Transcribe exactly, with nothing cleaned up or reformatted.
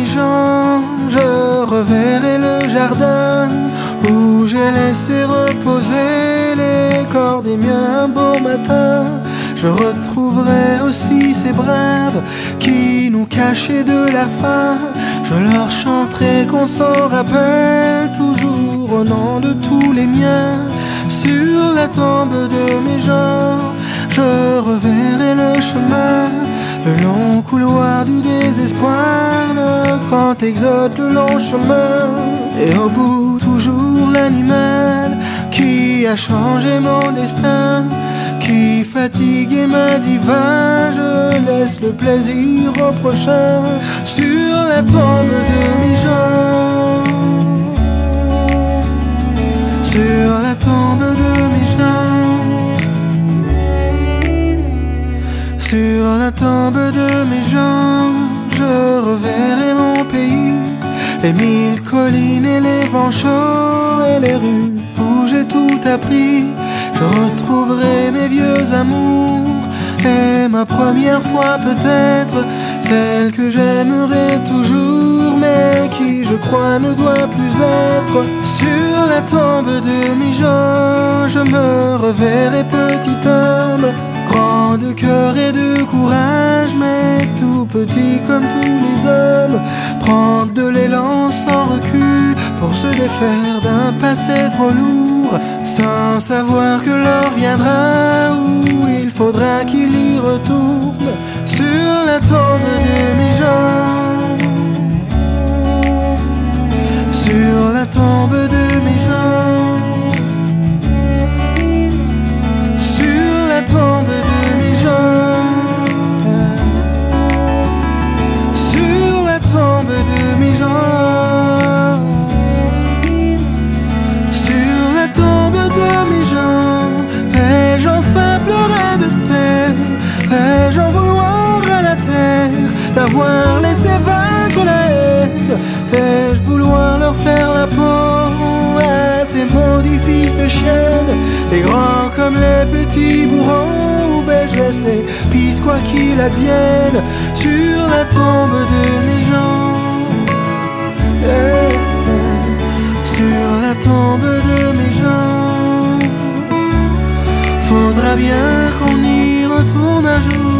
gens, je reverrai le jardin où j'ai laissé reposer les corps des miens un beau matin. Je retrouverai aussi ces braves qui nous cachaient de la faim. Je leur chanterai qu'on s'en rappelle toujours au nom de tous les miens. Sur la tombe de mes gens, je reverrai le chemin, le long couloir du désespoir, le grand exode, le long chemin. Et au bout, toujours l'animal qui a changé mon destin, qui fatigue et m'a dit va, je laisse le plaisir au prochain. Sur la tombe de mes gens, sur la tombe de mes gens, sur la tombe de mes gens, je reverrai mon pays, les mille collines et les vents chauds et les rues où j'ai tout appris. Je retrouverai mes vieux amours et ma première fois peut-être, celle que j'aimerai toujours mais qui je crois ne doit plus être. Sur la tombe de mes gens, je me reverrai petit homme, grand de cœur et de courage, mais tout petit comme tous les hommes. Prendre de l'élan sans recul pour se défaire d'un passé trop lourd, sans savoir que l'heure viendra où il faudra qu'il y retourne. Sur la tombe de mes gens, sur la tombe de mes gens, sur la tombe de mes gens, sur la tombe de mes gens, sur la tombe de mes gens. Vais-je enfin pleurer de peine? Vais-je en vouloir à la terre d'avoir laissé vaincre la haine? Vais-je vouloir leur faire la peau à ces maudits fils de chienne, les grands comme les petits bourreaux? Ou vais-je rester pisse quoi qu'il advienne sur la tombe de mes gens, yeah, yeah. Sur la tombe de mes gens, faudra bien qu'on y retourne un jour.